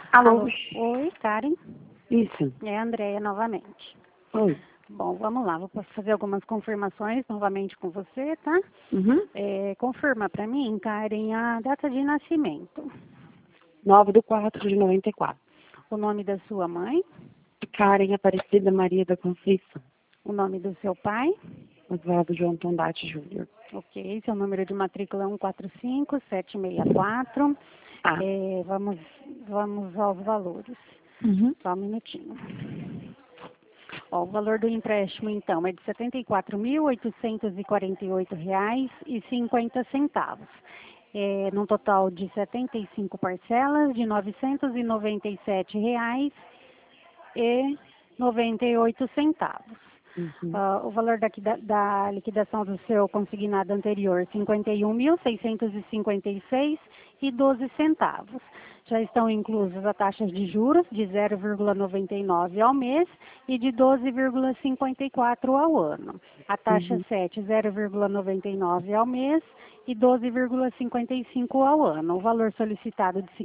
Alô? Alô? Oi, Karen. Isso. É a Andréia novamente. Oi. Bom, vamos lá. Vou fazer algumas confirmações novamente com você, tá? Uhum. Confirma para mim, Karen, a data de nascimento. 9/4/94. O nome da sua mãe. Karen Aparecida Maria da Conceição. O nome do seu pai. Oswaldo João Tondati Júnior. Ok. Seu número de matrícula é 145764. Ah. Vamos aos valores. Uhum. Só um minutinho. Ó, o valor do empréstimo, então, é de R$ 74.848,50. Num total de 75 parcelas de R$ 997,98. Uhum. O valor da liquidação do seu consignado anterior, R$ 51.656,12. Já estão inclusas as taxas de juros de 0,99 ao mês e de 12,54 ao ano. A taxa 7, 0,99 ao mês e 12,55 ao ano. O valor solicitado de R$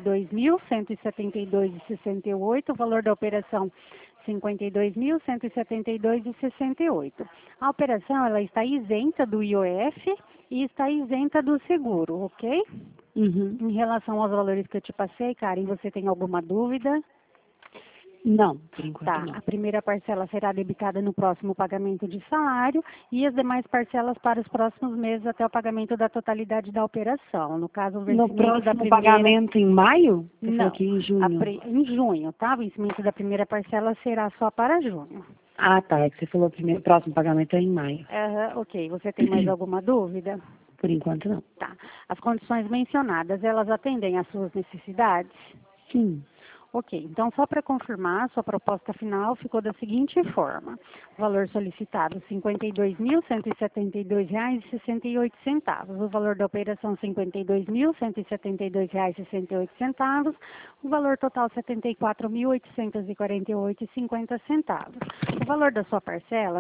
52.172,68, o valor da operação R$ 52.172,68. A operação ela está isenta do IOF e está isenta do seguro, ok? Uhum. Em relação aos valores que eu te passei, Karen, você tem alguma dúvida? Não, por enquanto Tá, não. a primeira parcela será debitada no próximo pagamento de salário e as demais parcelas para os próximos meses até o pagamento da totalidade da operação. No caso, o No vencimento da próximo primeira... pagamento em maio? Você falou Não, que em junho. em junho, tá? O vencimento da primeira parcela será só para junho. Ah, tá. É que você falou o próximo pagamento é em maio. Ok. Você tem mais alguma dúvida? Por enquanto não. Tá. As condições mencionadas, elas atendem às suas necessidades? Sim. Ok, então só para confirmar, sua proposta final ficou da seguinte forma. Valor solicitado, R$ 52.172,68. O valor da operação, R$ 52.172,68. O valor total, R$ 74.848,50. O valor da sua parcela, R$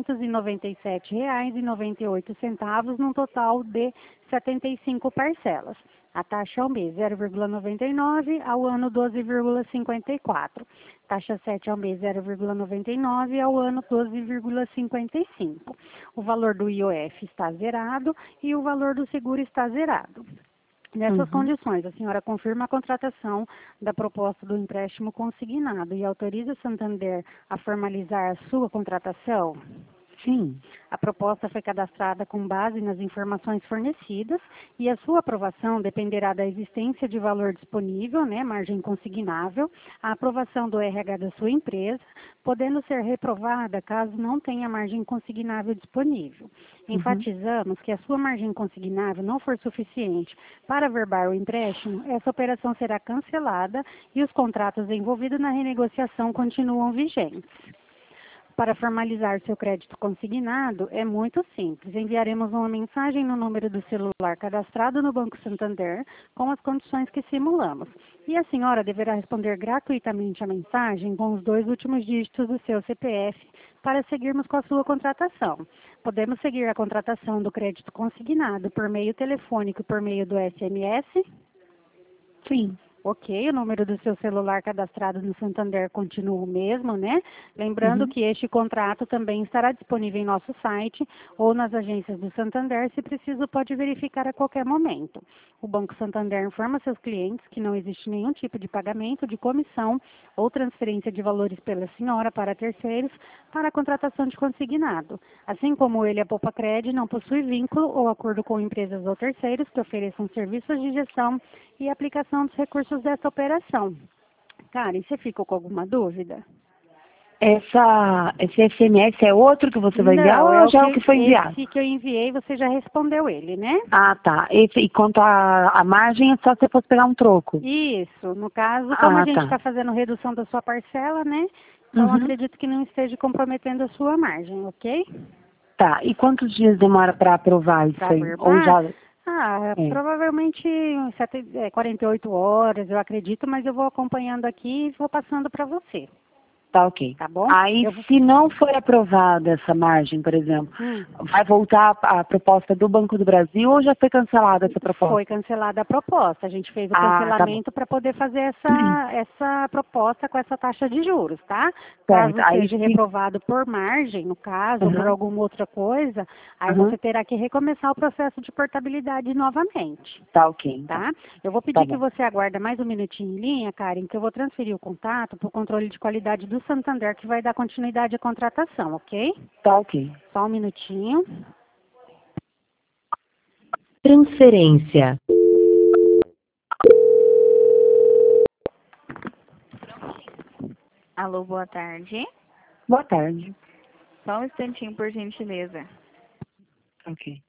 997,98, num total de 75 parcelas. A taxa ao mês 0,99, ao ano 12,54. Taxa 7 ao mês 0,99, ao ano 12,55. O valor do IOF está zerado e o valor do seguro está zerado. Nessas condições, a senhora confirma a contratação da proposta do empréstimo consignado e autoriza Santander a formalizar a sua contratação? Sim. A proposta foi cadastrada com base nas informações fornecidas e a sua aprovação dependerá da existência de valor disponível, né, margem consignável, a aprovação do RH da sua empresa, podendo ser reprovada caso não tenha margem consignável disponível. Enfatizamos que a sua margem consignável não for suficiente para averbar o empréstimo, essa operação será cancelada e os contratos envolvidos na renegociação continuam vigentes. Para formalizar seu crédito consignado, é muito simples. Enviaremos uma mensagem no número do celular cadastrado no Banco Santander com as condições que simulamos. E a senhora deverá responder gratuitamente a mensagem com os 2 últimos dígitos do seu CPF para seguirmos com a sua contratação. Podemos seguir a contratação do crédito consignado por meio telefônico e por meio do SMS? Sim. Ok, o número do seu celular cadastrado no Santander continua o mesmo, né? Lembrando que este contrato também estará disponível em nosso site ou nas agências do Santander, se preciso pode verificar a qualquer momento. O Banco Santander informa seus clientes que não existe nenhum tipo de pagamento de comissão ou transferência de valores pela senhora para terceiros para a contratação de consignado. Assim como ele, a Poupa-Cred não possui vínculo ou acordo com empresas ou terceiros que ofereçam serviços de gestão e aplicação dos recursos dessa operação. Karen, você ficou com alguma dúvida? Esse SMS é outro que você vai enviar Não, ou já é o que foi enviado? esse que eu enviei, você já respondeu ele, né? Ah, tá. E quanto à margem, é só se você fosse pegar um troco. Isso, no caso, como a gente tá. está fazendo redução da sua parcela, né? Então, acredito que não esteja comprometendo a sua margem, ok? Tá. E quantos dias demora para aprovar isso Para aí? Ou averbar? já... Provavelmente 48 horas, eu acredito, mas eu vou acompanhando aqui e vou passando para você. Tá ok. Tá bom? Aí, se não for aprovada essa margem, por exemplo, vai voltar a proposta do Banco do Brasil ou já foi cancelada essa proposta? Foi cancelada a proposta. A gente fez o Tá bom. cancelamento para poder fazer essa proposta com essa taxa de juros, tá? Caso Certo. Aí, seja reprovado por margem, no caso, ou por alguma outra coisa, aí você terá que recomeçar o processo de portabilidade novamente. Tá ok. Tá? Eu vou pedir que você aguarde mais um minutinho em linha, Karen, que eu vou transferir o contato para o controle de qualidade do Santander, que vai dar continuidade à contratação, ok? Tá ok. Só um minutinho. Transferência. Alô, boa tarde. Boa tarde. Só um instantinho, por gentileza. Ok.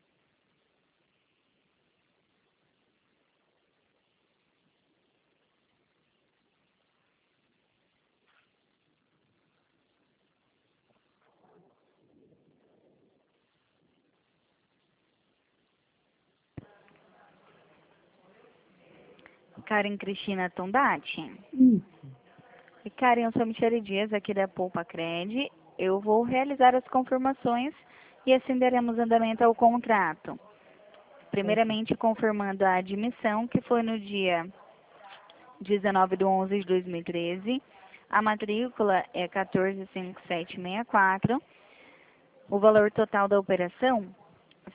Karen Cristina Tondati. E Karen, eu sou Michele Dias, aqui da Poupa Cred. Eu vou realizar as confirmações e assim daremos andamento ao contrato. Primeiramente, confirmando a admissão, que foi no dia 19/11/2013. A matrícula é 145764. O valor total da operação, R$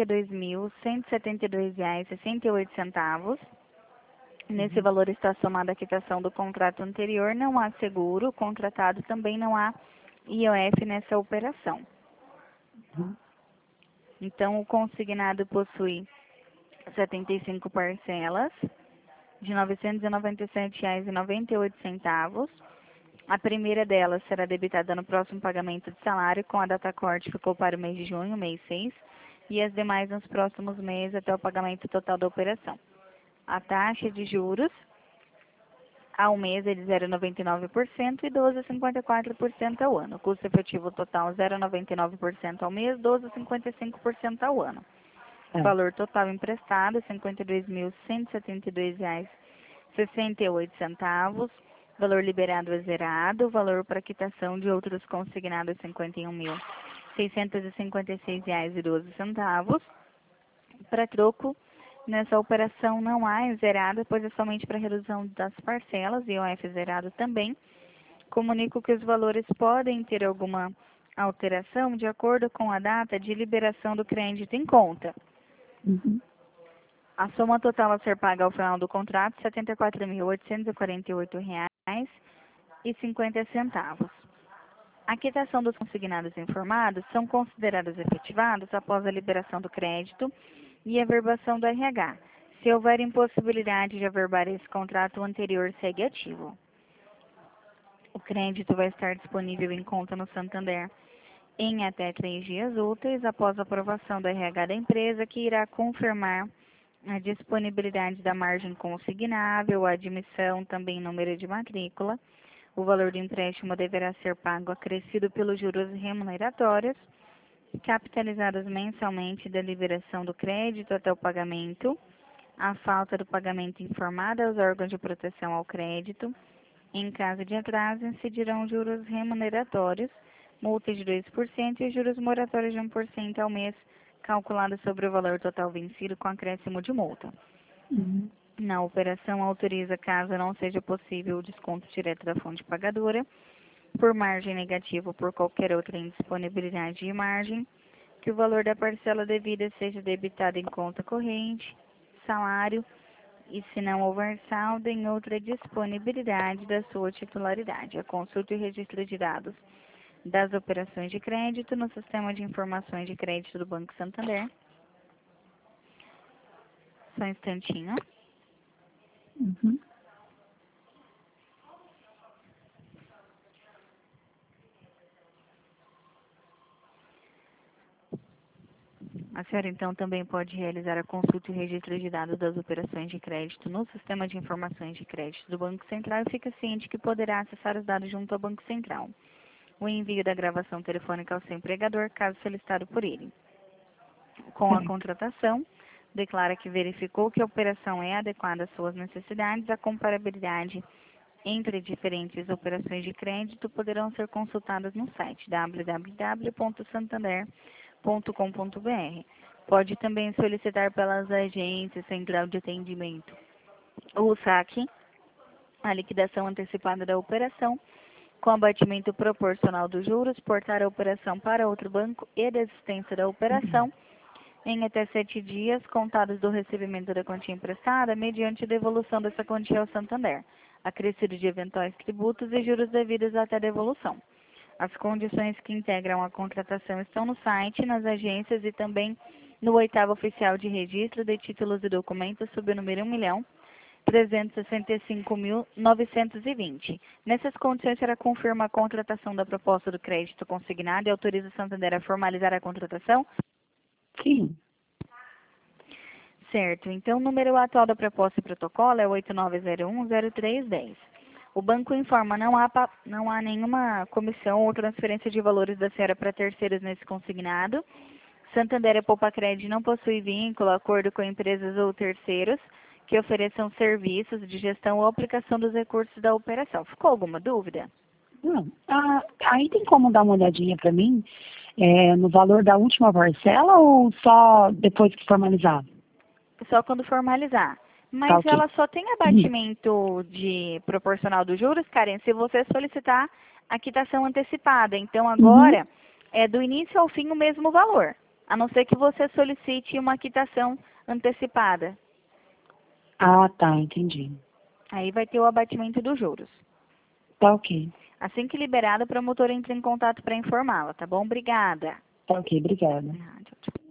52.172,68. Nesse valor está somada a quitação do contrato anterior, não há seguro, o contratado também não há IOF nessa operação. Então, o consignado possui 75 parcelas de R$ 997,98. A primeira delas será debitada no próximo pagamento de salário, com a data corte ficou para o mês de junho, mês 6, e as demais nos próximos meses até o pagamento total da operação. A taxa de juros ao mês é de 0,99% e 12,54% ao ano. O custo efetivo total 0,99% ao mês, 12,55% ao ano. O valor total emprestado é R$ 52.172,68. Valor liberado é zerado. O valor para quitação de outros consignados é R$ 51.656,12. Para troco, nessa operação não há zerado, pois é somente para redução das parcelas, e IOF zerado também. Comunico que os valores podem ter alguma alteração de acordo com a data de liberação do crédito em conta. A soma total a ser paga ao final do contrato é R$ 74.848,50. A quitação dos consignados informados são considerados efetivados após a liberação do crédito e a averbação do RH. Se houver impossibilidade de averbar esse contrato, o anterior segue ativo. O crédito vai estar disponível em conta no Santander em até 3 dias úteis após a aprovação do RH da empresa, que irá confirmar a disponibilidade da margem consignável, a admissão, também número de matrícula. O valor do empréstimo deverá ser pago acrescido pelos juros remuneratórios, capitalizados mensalmente da liberação do crédito até o pagamento. A falta do pagamento informada aos órgãos de proteção ao crédito. Em caso de atraso, incidirão juros remuneratórios, multa de 2% e juros moratórios de 1% ao mês, calculado sobre o valor total vencido com acréscimo de multa. Na operação, autoriza, caso não seja possível, o desconto direto da fonte pagadora, por margem negativa ou por qualquer outra indisponibilidade de margem, que o valor da parcela devida seja debitado em conta corrente, salário, e se não houver saldo, em outra disponibilidade da sua titularidade. A consulta e o registro de dados das operações de crédito no Sistema de Informações de Crédito do Banco Santander. Só um instantinho. A senhora, então, também pode realizar a consulta e registro de dados das operações de crédito no Sistema de Informações de Crédito do Banco Central e fica ciente que poderá acessar os dados junto ao Banco Central. O envio da gravação telefônica ao seu empregador, caso solicitado por ele. Com a contratação, declara que verificou que a operação é adequada às suas necessidades, a comparabilidade entre diferentes operações de crédito poderão ser consultadas no site www.santander.com.br. Pode também solicitar pelas agências Central de Atendimento o saque, a liquidação antecipada da operação, com abatimento proporcional dos juros, portar a operação para outro banco e desistência da operação em até 7 dias, contados do recebimento da quantia emprestada, mediante devolução dessa quantia ao Santander, acrescido de eventuais tributos e juros devidos até a devolução. As condições que integram a contratação estão no site, nas agências e também no 8º Oficial de Registro de Títulos e Documentos, sob o número 1.365.920. Nessas condições, será confirma a contratação da proposta do crédito consignado e autoriza o Santander a formalizar a contratação? Sim. Certo. Então, o número atual da proposta e protocolo é 89010310. O banco informa não há nenhuma comissão ou transferência de valores da senhora para terceiros nesse consignado. Santander e Poupacred não possui vínculo, acordo com empresas ou terceiros que ofereçam serviços de gestão ou aplicação dos recursos da operação. Ficou alguma dúvida? Não. Aí tem como dar uma olhadinha para mim no valor da última parcela ou só depois que formalizar? Só quando formalizar. Mas Tá, ok. ela só tem abatimento de proporcional dos juros, Karen, se você solicitar a quitação antecipada. Então, agora, é do início ao fim o mesmo valor, a não ser que você solicite uma quitação antecipada. Ah, tá, entendi. Aí vai ter o abatimento dos juros. Tá ok. Assim que liberado, o promotor entra em contato para informá-la, tá bom? Obrigada. Tá ok, obrigada. Tchau, tchau.